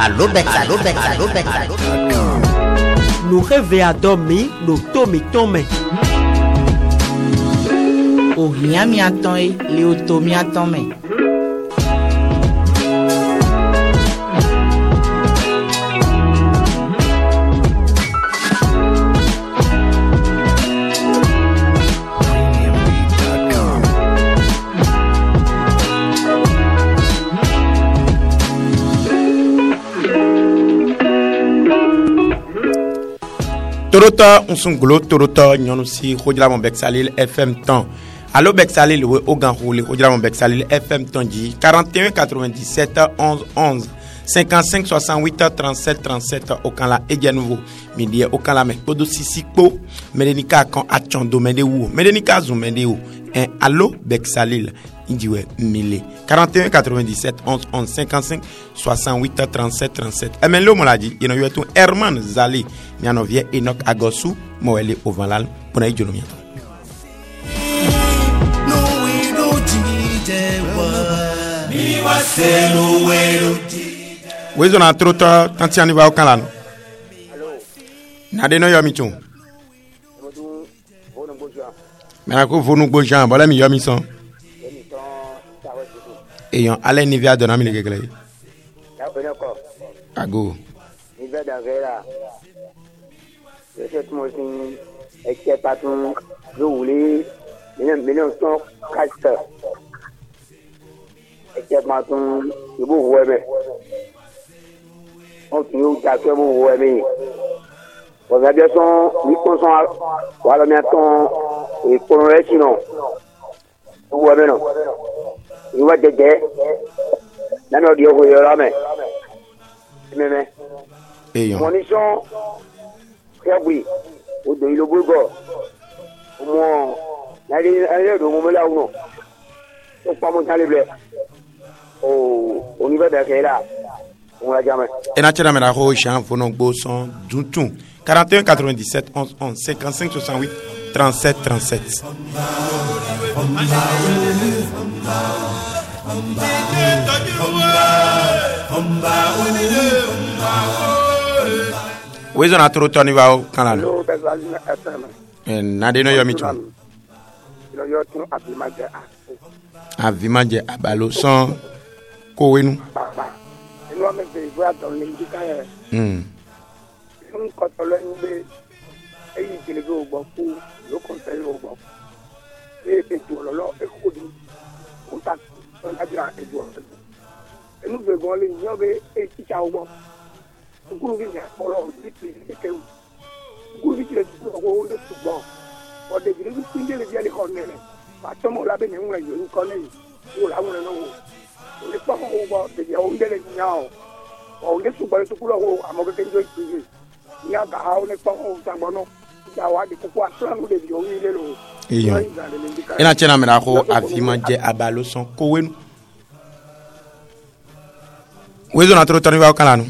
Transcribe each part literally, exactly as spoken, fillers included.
Allo Bexalil, allo Bexalil, allo Bexalil. Nous rêvons à dormir, nous tombons, tombons. O rien m'y attend et Léoto m'y attend mais. Torota unsunglo torota nyonusi Rodramon Bexalil F M temps. Allo Bexalil we ogan roule Rodramon Bexalil F M temps dit quarante et un quatre-vingt-dix-sept onze onze cinquante-cinq soixante-huit trente-sept trente-sept aucun la et nouveau midi aucun la mec podo sisipo medenika kan atchondo medewu medenika zo medewu un allo Bexalil indiwe mille quarante et un quatre-vingt-dix-sept onze onze cinquante-cinq soixante-huit trente-sept trente-sept emelo moladi ino yetu Herman Zali miano vie Enoch Agosu moele ovalal pona ijono miato wezo na trota tantiani va okanlano na de no yomi chun mena ko vonu gbojan bola mi yomi son eyan ale ni via dona mi le kekele ago ni via da vera je sais tout mon est patron je voulais mais mais non son casse et patron je vous vois mais on tu as que vous voyez mais on a bien son ni son voilà maintenant et pour le sinon vous voyez non il va te dire là non Dieu vous là mais mais mais et mon mission très oui au de le boulgo au moins allez allez do mo là ou non on pas monter les blés au au niveau de là on la jamais et na tena mena ho chan fono gbo son duntun quarante et un quatre-vingt-dix-sept onze onze cinquante-cinq soixante-huit trente-sept trente-sept wezo na toro toni va kanalo na de no yomi tu no yo tu abimaje avimaje abalo son ko wenu ino me be bua don le ndika e mm un ko to le nbe eyi kile go gbo ku lo kon te lo gbo e pe tu lo lo e ko di o ta on ta dira e do enu be go le nyo be e ti cha gbo ku bi ya ko lo ti ti ke ku bi ti le tu go o le tu gbo o de bi bi ti le bi ale ko ne ba to mo la be ni un yo ni ko ne o la un no le pa mo ba de ya un de le nyao o le su ba su ku lo o amo ke njo ti ya ga ha o le pa mo ta gbono ya wa de ku kwa so no de bi o ni le lo iyo ina chena mera ko avimaje abalo son ko wenu wezo na toro toni va kanano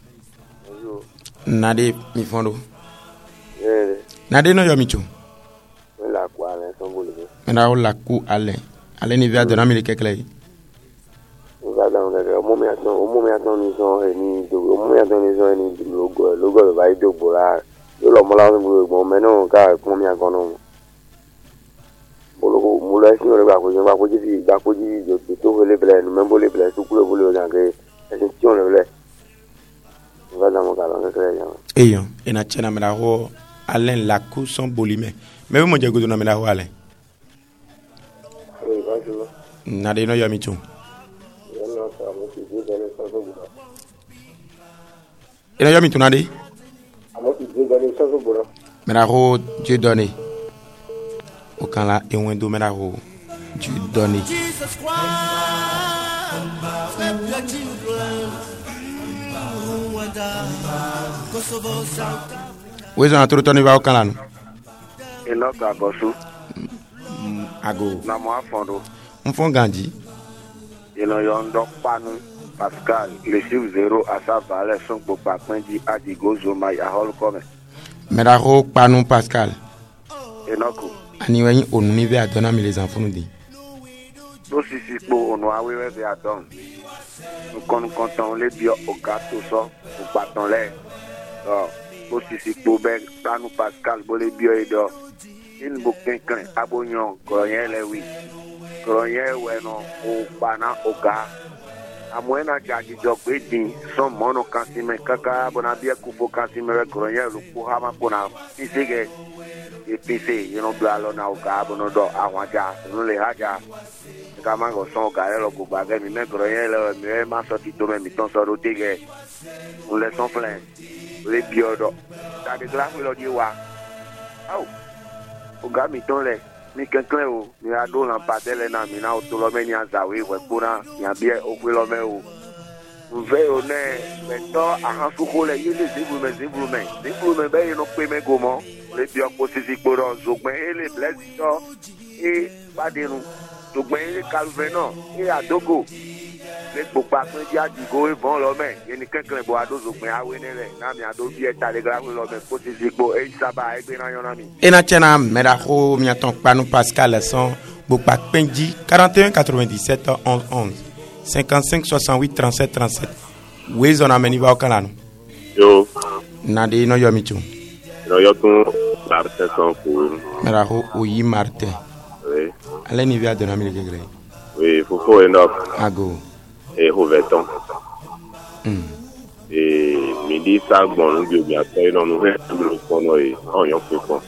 nade mi fondo eh nade no yomi chu la kwa le son bolu mena o la ku ale ale ni via dona mi le kekele va dans le moment attend au moment attend ils sont ni au moment attend ils sont ni logo logo va ido bola lo mo la bon maintenant ka combien kono bolo mo la si le ba ko ba ko ji ba ko ji yo to le bla no membo le bla to ku le bolo na ke gestion le bla va dans mon calon que ya eyo ina chena mena ho alen la ku son bolime mais mo je go na mena ho ale oui bonjour nade no yomi chu ina yomi tu nade mena ho Dieu donné aucun la et wendo mena ho Dieu donné wezo na toro toni va aucun la no Enoch Agosu ago na mo afondo mfon gandi ino yo ndo panu Pascal le chiffre zéro à sa valeur son pour pas pendi a di gozo mai a hol come mera ho panu Pascal Enoch ani wen onuni ve adona mi les enfants nous dit do sisi po ono awewe be adon Nkɔnu kɔntɔn le biɔ oga to sɔ ogbatɔn lɛ ɔ bo sisi kpo bɛ planu Pascal bo le biɔ yi dɔ in bo kɛnkɛn abo nyɔ kɔrɔnyɛ lɛ wi kɔrɔnyɛ wɛ nɔ o gbana oga amoɛ na dzadzidɔ gbe di sɔn mɔnu kasimɛ kaka bona biɛ kufo kasimɛ bɛ kɔrɔnyɛ lu ko hama kona pise kɛ epise yɛnɛ bila lɔ na oga bono dɔ awadza nu le hadza. Kama ko son ka le ko ba ke mi me kro yen le mi ma so ti to me mi ton so ro te ke on le son plein le biodo ta de la lo di wa au o ga mi ton le mi kenken o mi a do lan pa tele na mi na o to lo me ni azawe we pona ya bie o kwe lo me o ve o ne me to a han su ko le yele zibru me zibru me zibru me be no pe me go mo le bio ko sisi gboro zogben ele blessing to e ba denu tògbẹ́ ilé kalùfẹ́ náà ní àdógò lè gbogbo àpéjì àdìgò ìbọn lọ́mẹ̀ yẹnì kẹ́kẹ́ bọ̀ àdózògbẹ́ awé nílẹ̀ náà mi àdó bí ẹ̀ta lè gbàgbé lọ́mẹ̀ kó ti di gbó èyí sábà ẹgbẹ́ náà yọ̀nà mi. ena tiɲɛna mɛdako miatɔn kpanu Pascal sɔn gbogbo àpéjì quarante et un quatre-vingt-dix-sept onze onze cinquante-cinq soixante-huit trente-sept trente-sept wezɔn amɛni b'aw kan la no. yo. nade inɔ yɔ mi tso. inɔ yɔ tún Martin sɔn kuru. mɛdako oyi Martin. oui. ale ni via donna mi le kekele. oui fofo enoch. ago. et Roveton. Mm. et midi sagbon nu bi omi atɔ yi nɔ nu hɛ lu kɔnɔ yi ɔn yɔ pe kɔn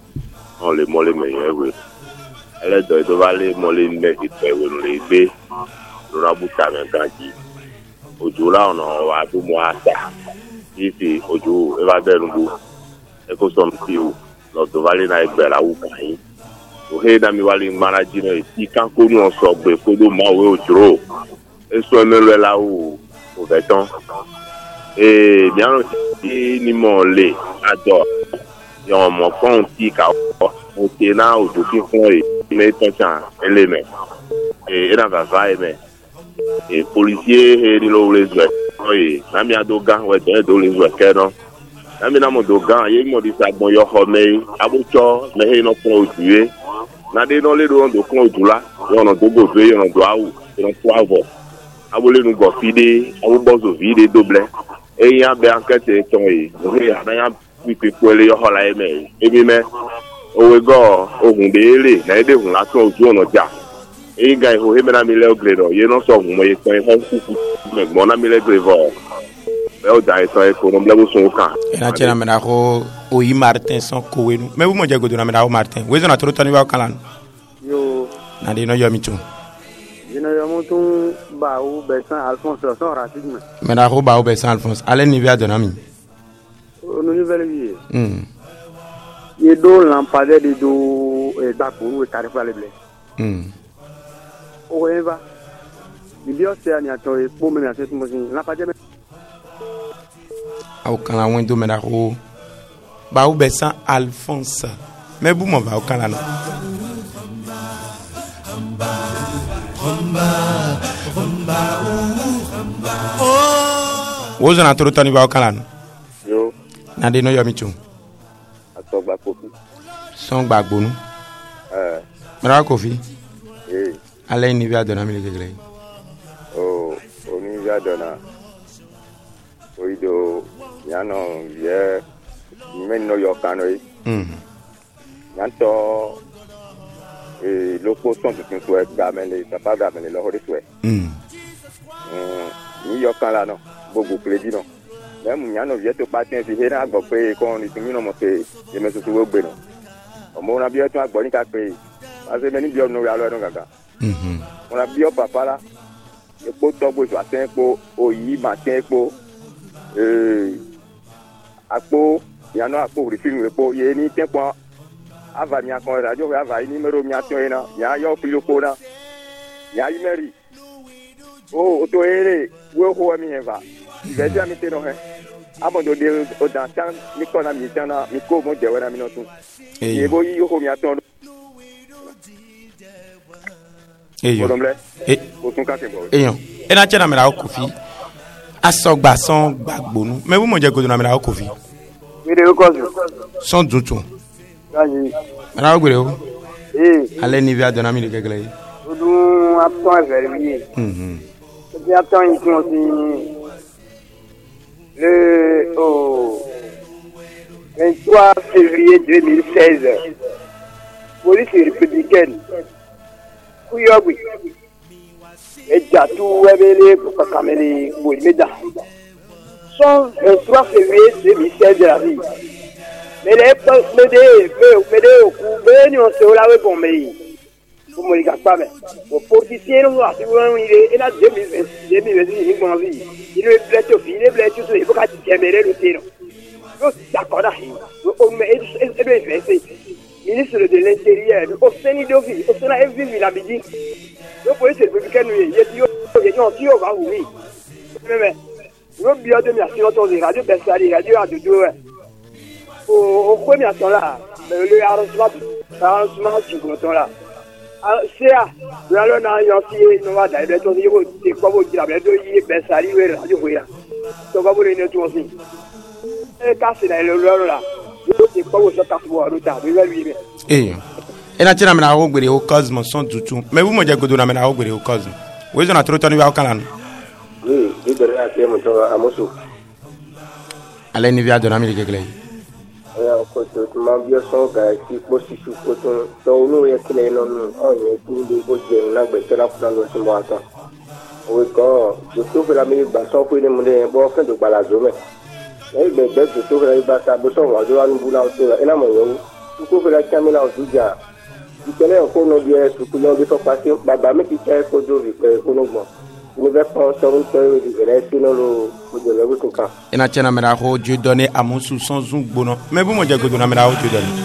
ɔn le mɔle me yɛ we ɛlɛ dɔ yi tó bá lé mɔle mɛ ìtɔ yi wenu le gbé lona buta mɛ gãdzi odzo la ɔnɔ wa do mɔ ata ifi odzo eva de nugo ɛkó sɔm ti o lɔ tó bá lé na ɛgbɛ la wu kàn yín o he na mi wali ŋmana dzi nɔ yi ti kanko nu ɔsɔgbe kodo ma wo odzro esɔ ɛmɛ lɛ la o o vɛ tɔn. ee miano ti ni mo le ado yon mo kon ti ka o ti na o do fi fun e me ton chan ele me e na va va me e policier e ni lo le zwe oye na mi ado gan we do do le zwe ke no na mi na mo do gan ye mo di sa gbon yo ho me abucho me he no kon ojuwe na de no le do do kon ojula yo no do go do yo no do awu no twelve abole nu go fide awu bozo vide double eyi abẹ akẹtẹ tọn yìí lórí àdáyà pípé pẹlẹ ọhọlá yẹn mẹ ebi mẹ òwe gọ ohun béèrè náírà ehun lásán ojú ọ̀nà jà eyi ga ihò hẹ́mẹ́ náà mi lẹ́ ọ̀gẹ̀rẹ̀ náà yẹn náà sọ ohun mọ̀ yẹn tán ẹ̀hán kúkú mẹ̀gbọ́n náà mi lẹ́ gẹ̀rẹ̀ vọ̀ bẹ́ẹ̀ ọ̀dà ẹ̀tàn ẹ̀kọ́ náà lẹ́wọ́ sùn kàn. ena tiɲɛna mɛ na ko oyi Martin sɔn kowe nu mɛ bu mɔ jɛ godo na mɛ na ko Martin wezɔn na toro tɔni b'aw kan la nu. yo. na de nɔ yɔ mi tso. Yinayamu tún Baou Bessan Alphonse sɔn racisme. mɛ na ko Baou Bessan Alphonse ale ni via donna mi. o nu nouvelle vie. Mm. ye do lampade de do gbàgbóró tarifa le bilẹ. Mm. o ko yen va ibi ọsẹ ani atọ epo mi ase tún bọ sí lampade mẹ. aw kan la wọn do mɛ na ko Baou Bessan Alphonse mɛ bu mɔ Baou kan la nu. wozɔn na toro tɔni b'aw kan la nu. yo. na de nɔ yɔ mi tso. asɔgba kofi. sɔn gbagbonu. ɛɛ. mɛra kofi. ee. ale ni via donna mi le kekele. o oni via donna oyi do yanɔ yɛ mɛ nɔ yɔ kan nɔ ye. yantɔ ee loko sɔn tuntun sɔɛ gamɛle papa gamɛle lɔhɔri sɔɛ. ni yɔ kan la nɔ gbogbo kiredi nɔ mɛ mun yanɔ viɛ to pa tiɲɛ fi he n'a gbɔ pe kɔn ni tumi nɔ mɔ pe yɛmɛ soso wo gbe nɔ ɔmɔ na biɛ tún agbɔ ni ka pe parce que mɛ ni biɛ nɔ yalɔ yɛ nɔ gàgà. mɔna biɛ papa la ekpo tɔgbo so atɛ ekpo oyi ma tɛ ekpo ee akpo yanɔ akpo rifinu ekpo ye ni tɛ kpɔn ava mia kɔn radio fɛ ava yi nimero mia tɔ ye na mia yɔ kilo ko na mia yi mɛri o o to ere wo ko mi yɛn va ìfẹ́ tí a mi tẹ́ nọ hẹ́ amọ̀dọ̀ de o dan tan mi kọ́ na mi tán na mi kó mo jẹ̀wẹ́ na mi nọ tún yìí bó yí yóò mi àtọ́ eyo ọdọmọlẹ o tún ká kẹ bọ̀. eyan ena tiɲɛna mɛ na ko kofi asɔgba sɔn gbagbonu mɛ bu mɔ jɛ godo na mɛ na ko kofi. wíìdì ó kọ́ sɔn tuntun. káyé. mɛ na ko gbèrè o. ee. ale ni via donna mi le kekele. o dun apitɔn ɛfɛ wi ye. attend ici aussi le oh, vingt-trois février deux mille seize. Police républicaine. Kouyobi. Et Jatou Webele pour Kakamele Boulimeda. Son vingt-trois février deux mille seize de la vie. Mais les médés, médés au coup, mais nous sommes là pour me. Pour me dire pas, mais pour politiciens, nous avons il est là deux mille vingt, deux mille vingt, il est en vie. Il est blessé au fil, il est blessé au fil, il faut qu'il tienne le terrain. D'accord, on met le ministre de l'Intérieur, au Sénégal, au Sénégal, il vit la midi. Le police républicain, il est dit, il est dit, on va oui. Mais, nous bien de merci notre radio, Bessali, radio à deux deux. Au premier temps là, le arrangement, l'arrangement du canton là. C'est à, nous allons dans un nous va dans les deux niveaux, c'est quoi vous dire, les deux y Bessali, radio, oui. Donc, vous voulez nous aussi. Et quand c'est là, le là. Eh, et na tina mena ogwere o cosmos son tutu. Me bu mo je godo na mena ogwere o cosmos. We zo na troto ni wa kan. Oui, il devrait appeler mon tour à Mosso. Allez ni via de na mi kekele. Ya ko to ma bio son ga ki po si su ko to to nu ye kele no nu o ye ku de bo je na gbe tera funa lo si mo atan. O ko jo to fe la mi ba so ko ni mo de bo kan do gbala zo me. Eh ben ben je trouve là bas ça besoin on doit nous bouler autour et là moi je trouve là caméra au déjà il connaît encore nos biais tout le monde peut passer baba mais qui est ko do vi ko no bon nous va pas sur une série de rester dans le de le tout cas et na tiena mera ho Dieu donner à mon sous sans un bono mais bu mo je godo na mera ho Dieu donner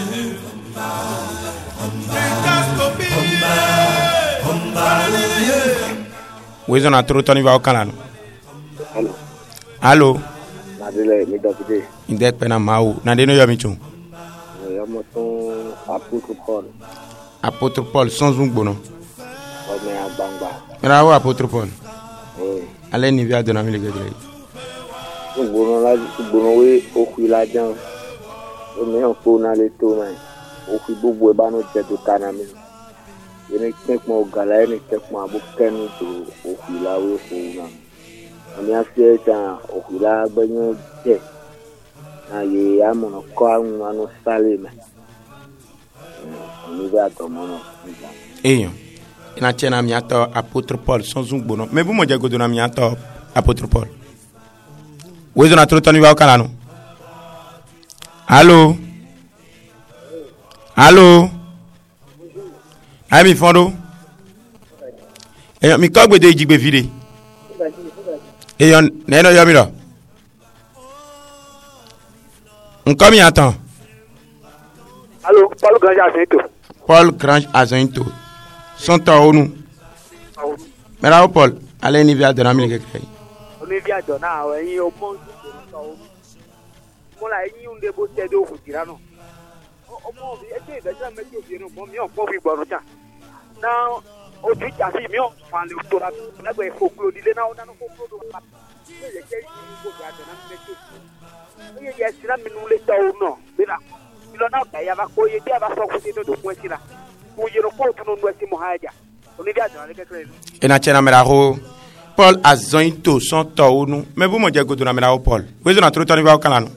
we zo na troto ni wa kan. Allô allô Adele mi docteur inde pena mau na de no yo mi chun yo mo ton apôtre Paul apôtre Paul sans un bono o me agbangba mera ho apôtre Paul eh ale ni via de na mi le gele un bono la bono we o ku la jan o me on ko na le to mai o ku gbogbo e ba no je do kana mi ene tek mo gala ene tek mo abu ken to o ku la we ko na on a fait un okula banyo je na ye amono ko anu salime on va tomono eh ina chena mi ato apôtre Paul sans un bono mais bu mo je godo na mi ato apôtre Paul we zo na troto ni wa kan. Allô allô ami fondo eh mi ko gbe de jigbe vide. Et on n'est pas là. On comme il attend. Allô, Paul Grange Azinto. Paul Grange Azinto. Son temps nous. Mais là, Paul, allez ni via de la musique. On est via de là, oui, au monde. Moi là, il y a un débat de au Tirano. Au monde, il y a déjà mettre au pied, bon, mieux, bon, oui, bon, tiens. Now, au tu as vu mieux, enfin, le tour là, là, il faut que le là, on a nos folklore. Il y a quelqu'un qui va dans le métier. Il y a cela, mais nous les taons, non. Mais là, il en a, il y a va quoi, il y a va sortir de deux points là. Pour y repos, tout le monde est mohaja. On est bien dans les quatre. Et na tiena mera ho Paul Azinto son temps nous. Mais vous me dites que tu na mera ho Paul. Vous êtes na troto ni wa kan.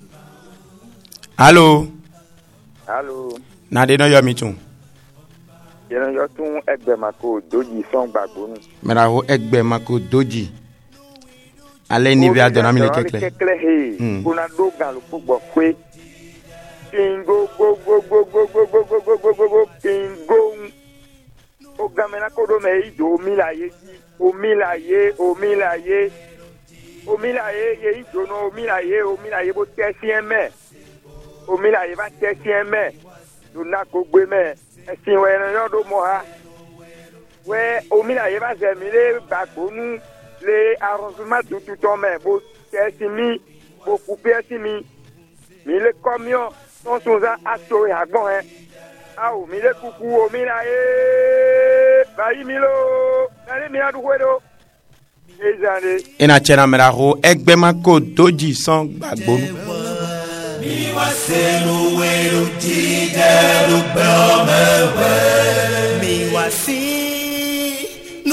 Allô Allô na de no yo mi tun. Yẹn yọ tún ẹgbẹ́ mako doji sọ́n gbàgbó nù. Mera ho ẹgbẹ́ mako doji. Ale ni via de na mi le kekle. Kekle he. Kuna do gan lo gbogbo kwe. Pingo go go go go go go go go go go go pingo. O gamena ko do me ido omilaye ji. Omilaye omilaye. Omilaye ye ido no omilaye omilaye bo tesi eme. Omilaye va tesi eme. Do na ko gbe me. Esin we na yo do mo ha. We omilaye va se mi le gbagbo nu. Les arrangements tout tout en main, pour mi, pour couper mi, mais les camions sont sous un assuré à bon, hein. Ah, oh, mais les coucou, oh, mais là, eh, bah, il milo, allez, mais à du huedo. Les années. Et na chena mera ho egbe mako doji son gbagbo. Mi wa se no we do ti de do be o me we. Mi wa si no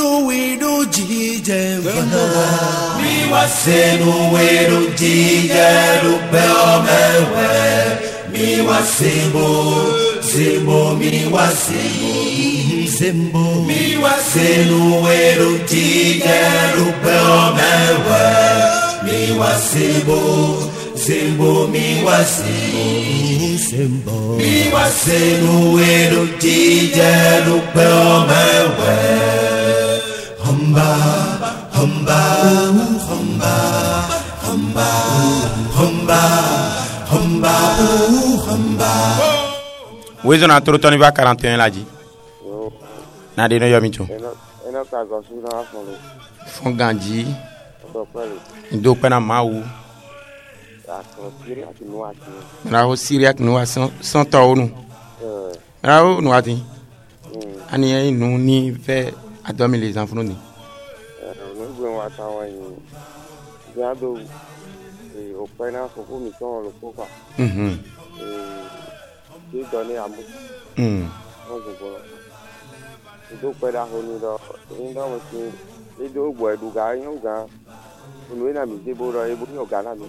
no we do jije mi wa se no we do jije lu be o mewe mi wa sembo sembo mi wa sembo sembo mi wa se no we do jije lu be o mewe mi wa sembo sembo mi wa sembo sembo mi wa se no we do jije lu be o mewe hamba hamba hamba hamba hamba hamba hamba wezo na toro toni va quarante et un la ji na de no yomi cho ena ka go su na fon lo fon ganji do pele ndo pena mawu la ko siri ati no ati na ho syriac no cent cent to nu euh na ho no ati ani e nu ni ve adomi les enfants ni no gbe wa ta wa yin ya do e o pena fo ko mi ton lo ko fa mhm e ti do ni amu mhm o go go do pera ho ni do ni do mo si ni do gbo edu ga yin ga olu na mi se bo ro e bo ni oga na mi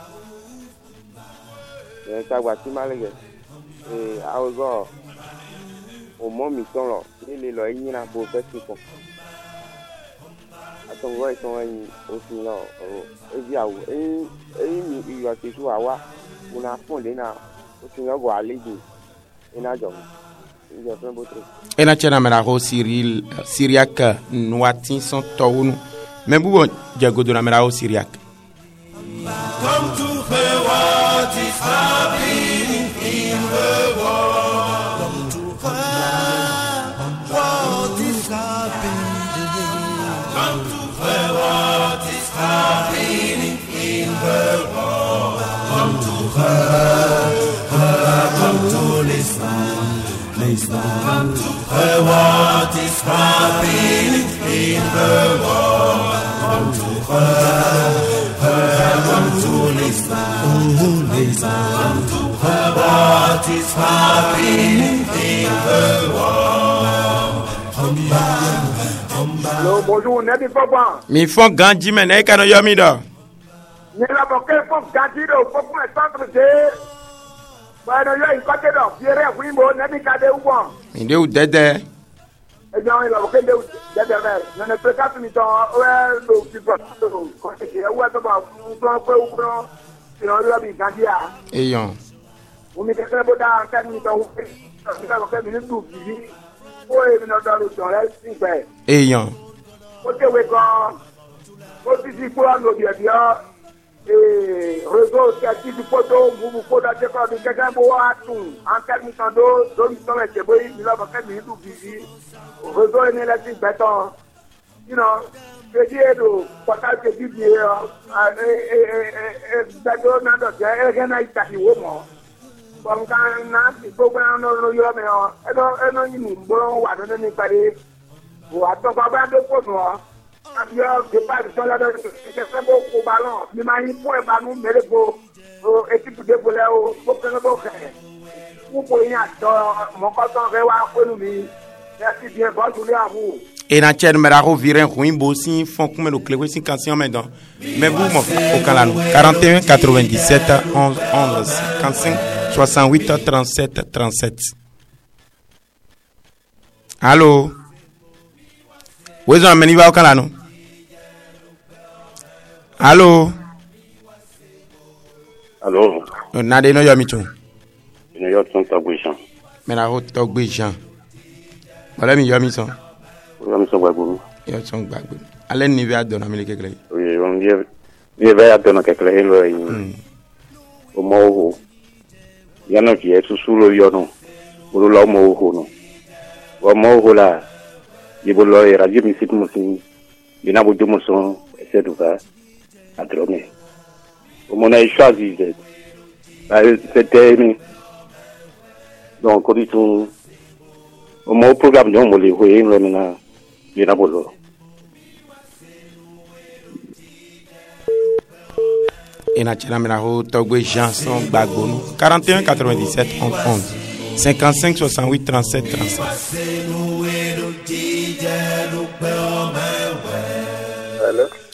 e ta gba ti malege e a o go o mo mi ton lo ni le lo yin na bo fe ti ko aton go ito yin o si lo o e bi awo e e mi yo ti su awa una fon de na o ti yo go aleji ina jo je fe bo tre ena chena mera ho Cyril syriac noati cent to nu me bubo jagodo na mera ho syriac come to her what is happening in the world come to her what is happening come to her what is happening in the world come to her her come to listen listen come to her what is happening in the world come to her her come to listen oh listen come to her what is happening in the world hamba hamba Lo bonjour, n'est pas bon. mi fon ganji men e kano yomi do Ni la boke fo ganji do fo ko centre de. Ba no yo in côté do, pierre wimbo n'est pas de ou bon. mi de u dede E jan la boke de de de ver. Ne ne peut pas mi ton ouais lo ti po. Ko ti e wa to ba un plan pe u pro. Ti no la bi ganji a. eyon O mi ke se bo da kan mi ton. Ti la boke mi ni tu bi. O e mi no da lo ton le sin pe. eyon O te we gan. O ti si po an lo bi bi a. Et réseau qui a dit du poteau, vous vous pouvez d'accord avec quelqu'un pour tout. En termes d'eau, donc ils sont les cheveux, ils ont fait des tout busy. Réseau est électrique béton. You know, je dis, le portal que tu dis, et d'accord, non, donc, il y a rien à y taper au moins. Bon, quand il faut qu'on ait un mais on a un nous, bon, on va donner une parée. Vous attendez pas de potes, moi. Je pas de là c'est très beau au ballon mais m'a point ballon mais le beau équipe de voler au faut que le beau vous pouvez y attendre mon coton rewa ko nous merci bien bonne journée à vous ena chen mera ho viren huimbo si fon kume lo klewe si kansion men don me bu mo o kala no quarante et un quatre-vingt-dix-sept onze onze cinquante-cinq soixante-huit trente-sept trente-sept allo wezo ameni ba o kala no allo allo na de no yomi cho ina yo ton tagbe jan mera ho to gbe jan wala mi yomi so yo mi so gbagbo yo son gbagbo ale ni bi adona mi le kekele oye on vie vie va adona kekele lo yin o mo ho ya no ki e susu lo yo no o lo mo ho no o mo ho la ye bo lo era je mi sit mo sin bina bo mo son essaie de faire à dromer. On a choisi de c'était donc on dit tout au mon programme de on les voyer maintenant bien à bolo ena chela mena ho togwe Janson gbagbo no quarante et un quatre-vingt-dix-sept onze onze cinquante-cinq soixante-huit trente-sept trente-sept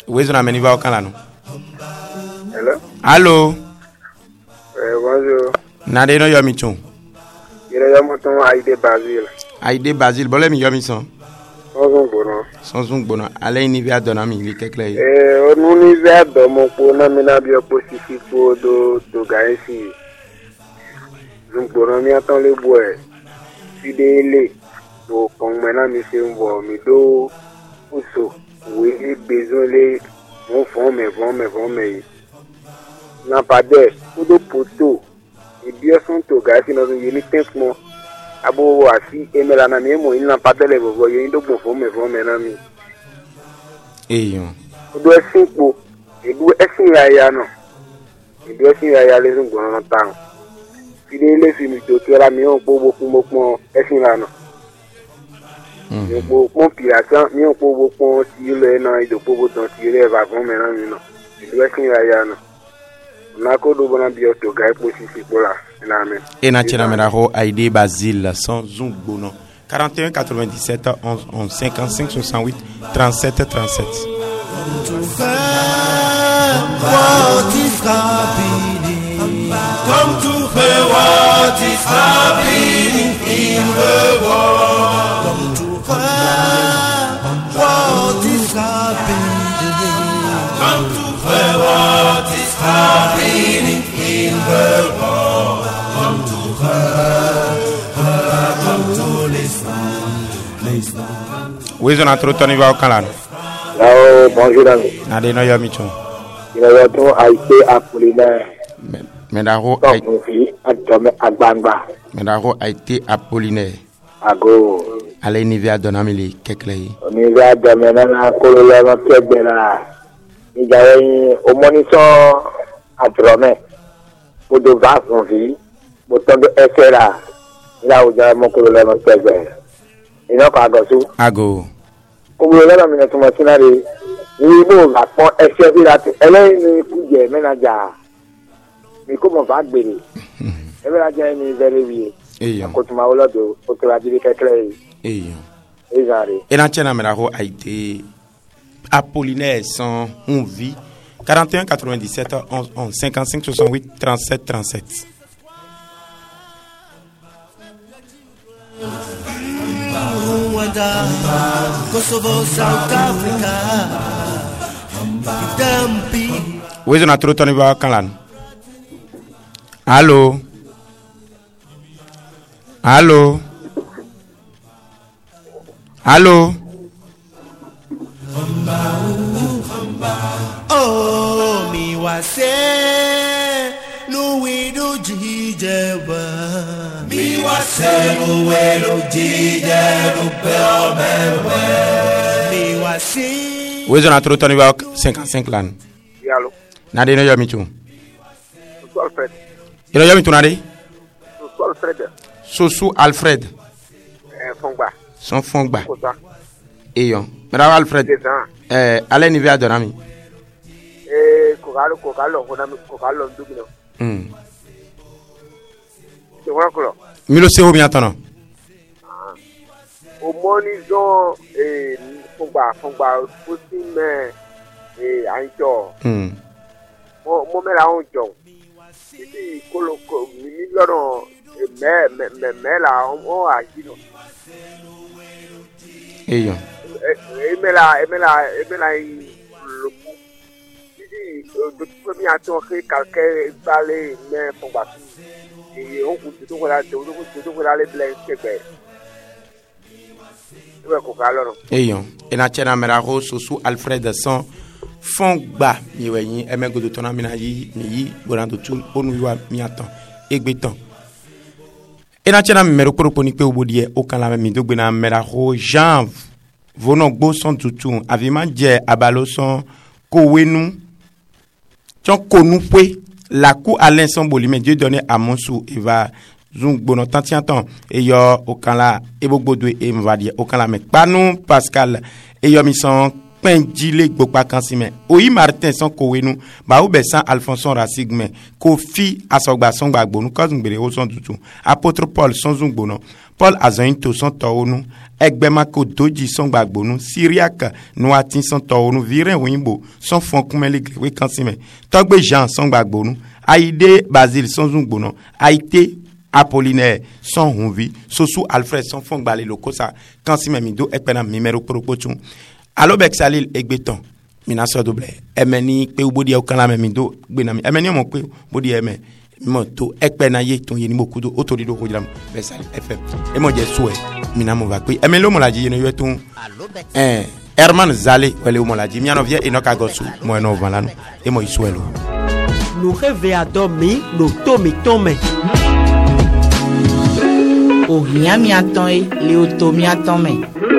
Wezo na meni va okala no. Hello. Allô. Eh bonjour. Na de no yomi chon. Ire ya moton Aide Basile. Aide Basile bole mi yomi son. Sonzun bono. Sonzun bono. Ale ni via dona mi li kekle. Eh onu ni via do mo po na mi na bi opo sisi po do do gaisi. Zun bono mi atan le boy. Si de le do kon mena mi se nvo mi do uso. Oui, besoin les mon fond mais bon mais bon mais n'a pas de ou de poteau et bien sont au gars qui nous yeli tempement abo asi et mela na mi mo il n'a pas de le bo yeli do bon fond mais bon mais na mi eh yo do simple et do esin ya ya no et do esin ya ya les ngo na tan fi de le fi mi to que la mi on po bo mo mo esin la no mi po pon piratan mi po bo pon ti le na ido po bo ton ti le va gon mena mi no do esin ya ya no na ko do bona bi o to ga po sisi pola na me e na chena mera ho Aide Basile sans zungbono quarante et un quatre-vingt-dix-sept onze onze cinquante-cinq soixante-huit trente-sept trente-sept. What is happening? Come to hear what is happening in the world. Come to hear what is happening. Come to hear what is happening in the world. Come to hear, come to listen, listen. Wezo na trotoni va okala no. Là bonjour ami. Na de no yomi chon. Il y a ton Aide Apollinaire. Medaho Ai fi atome agbangba. Medaho Aide Apollinaire. Ago. Ale ni via dona mi li kekle. Oni via dona na ko le ma kegbe la. Ni jawe o moniso atrome. Mo do va son vi. Mo ton de esera. Ila o jawe mo ko le ma kegbe. Ina ko agosu. Ago. Ko mo le na mi na to matinari. Ni mo va pon ese bi la. Ele ni kuje menaja. Mais comment va gbere e bela je ni very oui eh yo ko tuma wala do o to la dire kekle eh yo e jare e na chena mera ho Aide Apollinaire sans on vit quarante et un quatre-vingt-dix-sept onze onze cinquante-cinq soixante-huit trente-sept trente-sept. Rwanda, Kosovo, South Africa, Dampi. Wezo na trotoni va kalan. Allô. Allô. Allô. Oh, mi wase, no we do jijewa. Mi wase, no we do jijewa, pero mewe. Mi wase. Wezo na trotoni va cinquante-cinq lan. Yalo. Na de no yomi chon. Soso Alfred. Ino yomi tunade? Soso Alfred. Soso Alfred. Eh Fongba. Son Fongba. Kota. Eyo. Mera Alfred. Eh ale ni via dona mi. Eh kokalo kokalo kona kokalo ndugino. Mm. Se wona kolo. Milo se ho mi atono. Ah. O moni zo eh Fongba Fongba posi me eh anjo. Mm. Mo mo me la onjo. Titi kolo ko mi lọ́rọ̀ me me me me la o ajino. Eyo. E me la e me la e me la lo. Titi do to mi ato ke kalke balé me Fongba. E o ku to ko la to ko to ko la le blen kebe. E ko ka lọ́rọ̀. Eyo. Ena chena mera ho Soso Alfred son Fongba mi wenyi emego do tona mina yi mi yi borando tu onu yiwa mi atan egbetan ena chena mero koropo ni pe obodie o kan la mi dogbe na mera ho Jean vono gbo son tutu avima je abalo son kowenu chon konu pe la ku Alain son bolime Dieu donné à Monsu eva zung bono tantiantan e yo o kan la e bogbodo e mvadie o kan la me panu Pascal e yo mi son Pendile Gbokpa Kansime Oyi Martin son kowenu ba ou besan Alphonse Rasigme Kofi Asogba son gbagbonu kozungbere o son tutu Apôtre Paul son zungbono Paul Azointo son tɔwonu Egbemako Doji son gbagbonu Syriac Noati son tɔwonu Viren Wimbo son fonkumeli glewe kansime Togbe Jean son gbagbonu Aïdé Basile son zungbono Aïté Apollinaire son hunvi Sosu Alfred son fongbale lokosa kansime mido ekpena mimero propochun Allo Bexalil egbeton mina so double emeni pe ubodi o kan la me mido gbenami emeni mo pe bodi eme mo to ekpena ye ton ye ni mokudo otorido ko jiram Bexalil F M e mo je soué mina mo va pe emelo mo la ji no yetun eh Herman Zale wele mo la ji mi anovie enoka gosu mo no vanlanu e mo isuelo nous réveillons mi nous tomi tome ohia mi atɔn ye le oto mi atɔn me